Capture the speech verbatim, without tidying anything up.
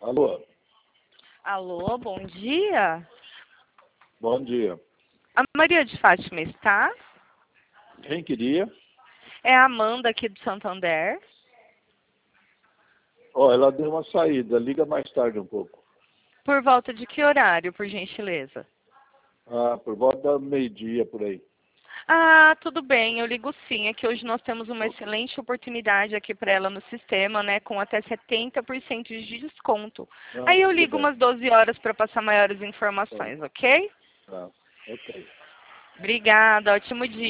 Alô, Alô, bom dia. bom dia. A Maria de Fátima está? Quem queria? É a Amanda aqui do Santander. Ó, ela deu uma saída, liga mais tarde um pouco. Por volta de que horário, por gentileza? Ah, por volta da meio-dia, por aí. Ah, tudo bem, eu ligo sim. É que hoje nós temos uma excelente oportunidade aqui para ela no sistema, né? Com até setenta por cento de desconto. Não, Aí eu tudo ligo bem. umas doze horas para passar maiores Tá, informações, ok? tá, ok. Obrigada, ótimo dia.